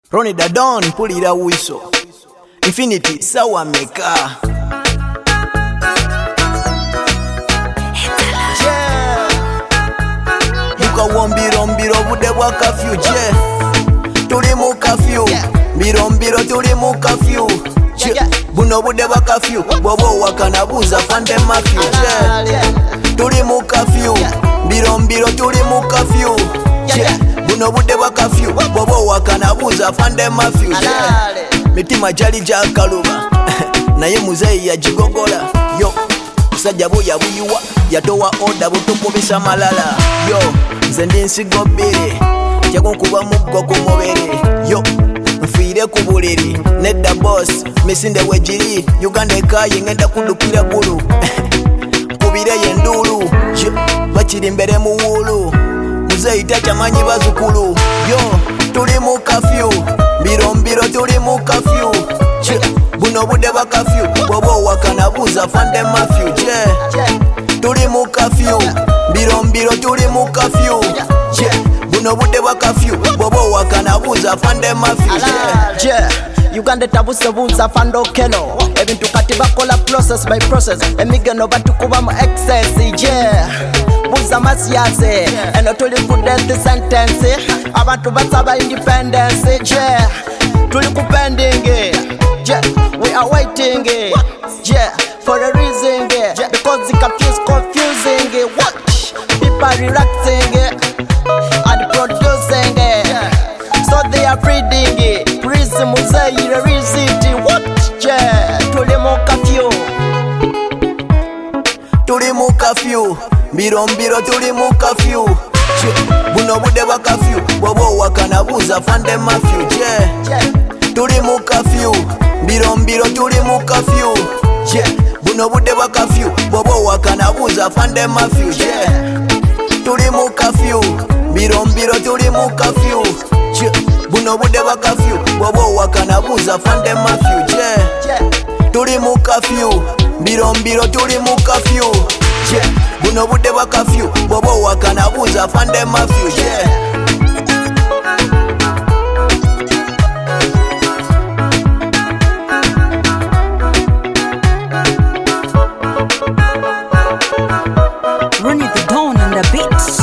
Ronnie da Don, pulira whistle. Infinity, sawa meka. Buka wombiro mbiro bude bwa kafyu, tuli mu kafyu. Mbiro mbiro tuli mu kafyu. Buno bude bwa kafyu, bobo wakanabuza fande mafyu. Tuli mu kafyu. Mbiro mbiro tuli mu kafyu. Buno bude bwa kafyu, bobo wakanabuza fande mafyu. Mitima jali jakaluba naye muzeyi yajigogola. Yo musajja buya buyiwa yatowa oda butukubisa malala. Yo nze ndi nsigo bbiri jakunkuba muggo ku mubiri. Yo nfiire ku buliri nedda boss misinde wegiri Uganda ekayi ngenda kudukira gulu kubireyo enduulu bakiri mbere mu wuulu muzeyi tachamanyi bazukulu. Yo tuli mu kafyu mbiro mbiro tuli mu kafyu. Buno bude bwa kafyu bobo wakanabuza fande mafyu. Tuli mu kafyu mbiro mbiro tuli mu kafyu. Buno bude bwa kafyu bobo wakanabuza fande mafyu. Uganda tabusebuza fando kelo ebintu kati bakola process by process emigeno batukuba mu excess. Buza masiyase eno tuli ku death sentence abantu basaba independence. Tuli ku pending, we are waiting for a reason because the confusing. Watch people relaxing and producing, so they are reading prism muzeyi receipt. Watch tuli mu kafyu. Tuli mu kafyu mbiro mbiro tuli mu kafyu. Buno bude bwa kafyu bobo wakanabuza fande mafyu. Tuli mu kafyu mbiro mbiro tuli mu kafyu. Buno bude bwa kafyu bobo wakanabuza fande mafyu. Tuli mu kafyu mbiro mbiro tuli mu kafyu. Buno bude bwa kafyu bobo wakanabuza fande mafyu. Tuli mu kafyu mbiro mbiro tuli mu kafyu. Buno bude bwa kafyu bobo wakanabuza fande mafyu. Ronnie da Don on the beat.